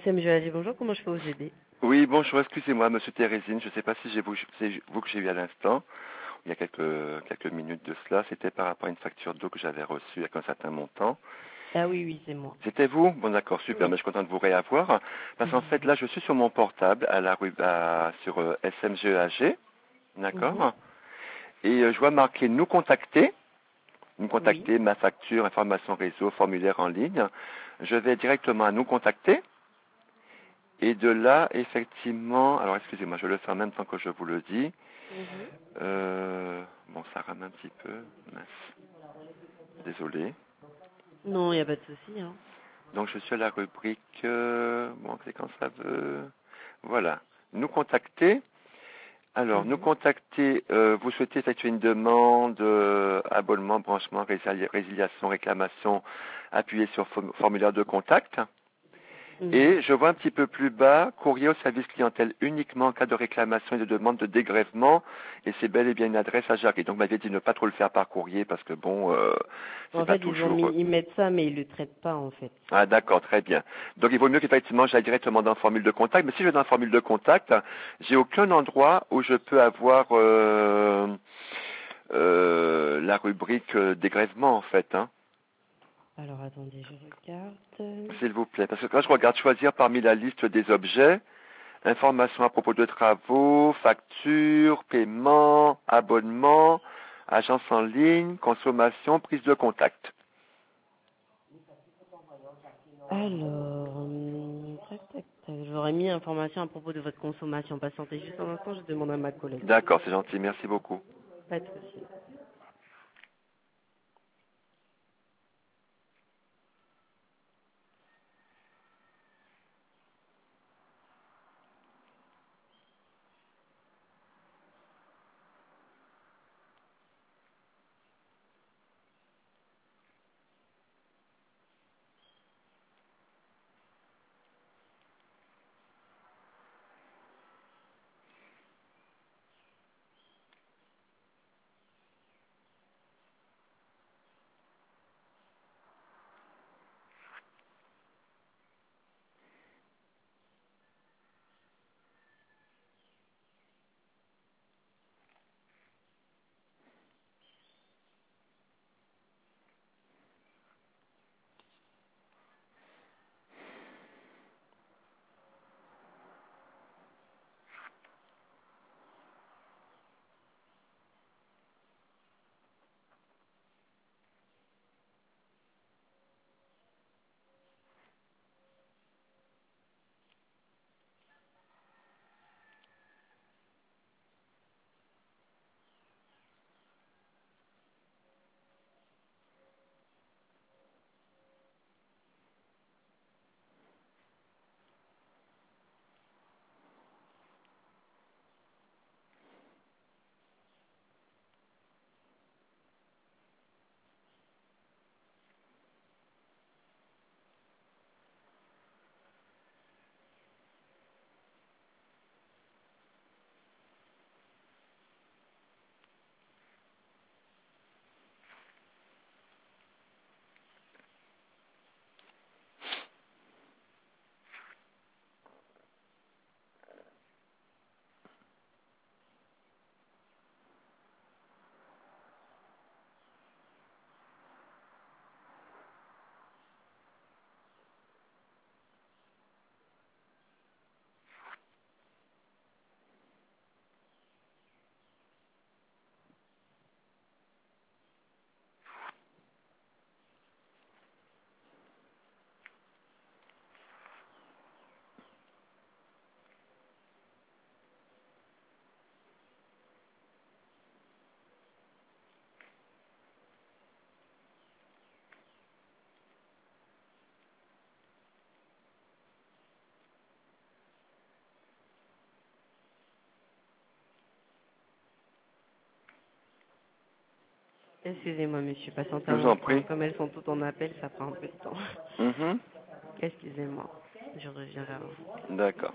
SMGAG, bonjour, comment je peux vous aider? Oui, bonjour, excusez-moi, monsieur Thérésine, je ne sais pas si c'est vous que j'ai eu à l'instant, il y a quelques minutes de cela, c'était par rapport à une facture d'eau que j'avais reçue avec un certain montant. Ah oui, oui, c'est moi. C'était vous? Bon d'accord, super, Oui. mais je suis content de vous réavoir, parce qu'en fait là je suis sur mon portable à la rue sur SMGAG, Mhm. d'accord, et je vois marqué nous Oui. contacter, ma facture, information réseau, formulaire en ligne. Je vais directement à nous contacter. Et de là, effectivement, alors excusez-moi, je le fais en même temps que je vous le dis. Mhm. Bon, ça rame un petit peu. Mince. Désolé. Non, il n'y a pas de souci, hein. Donc je suis à la rubrique, bon, c'est quand ça veut. Voilà. Nous contacter. Alors, nous Mhm. contacter, vous souhaitez effectuer une demande, abonnement, branchement, résiliation, réclamation, appuyez sur formulaire de contact. Mhm. Et je vois un petit peu plus bas, courrier au service clientèle uniquement en cas de réclamation et de demande de dégrèvement. Et c'est bel et bien une adresse à Jarry. Donc, m'avait dit ne pas trop le faire par courrier parce que bon, c'est En pas fait, ils ont toujours. mis, ils mettent ça, mais ils le traitent pas, en fait. Ah, d'accord, très bien. Donc, il vaut mieux qu'effectivement j'aille directement dans la formule de contact. Mais si je vais dans la formule de contact, j'ai aucun endroit où je peux avoir la rubrique dégrèvement en fait. Hein. Alors, attendez, je regarde. S'il vous plaît. Parce que quand je regarde choisir parmi la liste des objets, informations à propos de travaux, factures, paiement, abonnement, agence en ligne, consommation, prise de contact. Alors, tac, tac, tac. J'aurais mis information à propos de votre consommation. Patientez juste un instant, je demande à ma collègue. D'accord, c'est gentil, merci beaucoup. Pas de souci. Excusez-moi, monsieur, patientez Je un vous en instant. prie. Comme elles sont toutes en appel, ça prend un peu de temps. Mhm. Excusez-moi. Je reviens vers vous. D'accord.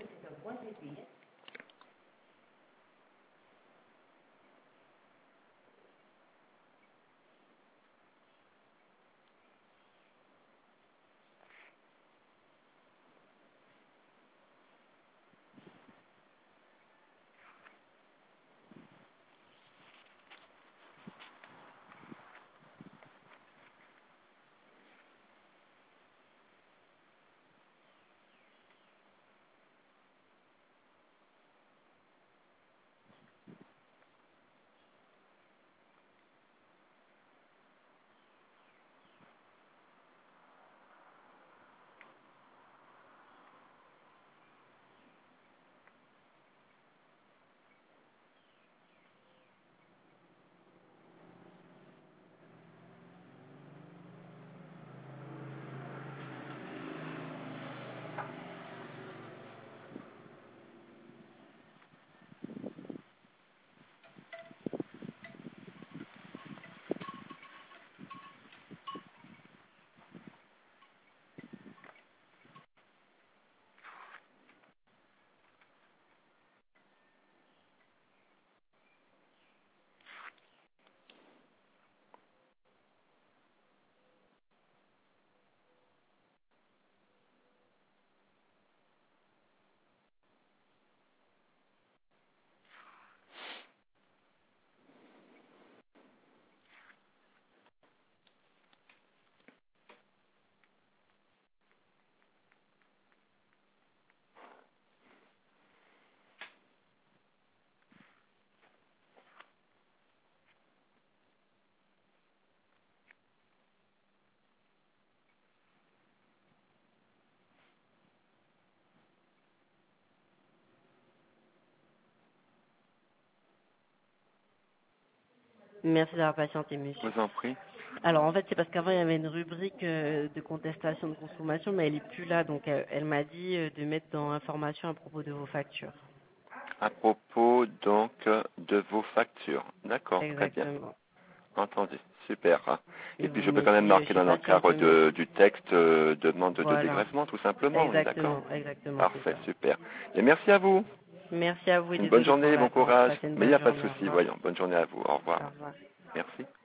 Merci d'avoir patienté, Je monsieur. vous en prie. Alors en fait, c'est parce qu'avant il y avait une rubrique de contestation de consommation, mais elle est plus là, donc elle m'a dit de mettre dans information à propos de vos factures. À propos donc de vos factures. D'accord, très bien. Exactement. Entendu. Super. Et Et puis vous je peux me quand même dit, je marquer suis dans patiente, l'encadre monsieur. du texte demande de Voilà. dégrèvement tout simplement, on est d'accord? Exactement, exactement, c'est Parfait, ça. super. Et merci à vous. Merci à vous et Une bonne désolé pour journée, bon l'attente. courage. Passez une Mais il n'y bonne a pas de journée. Au souci, revoir. voyons. Bonne journée à vous. Au revoir. Au revoir. Merci.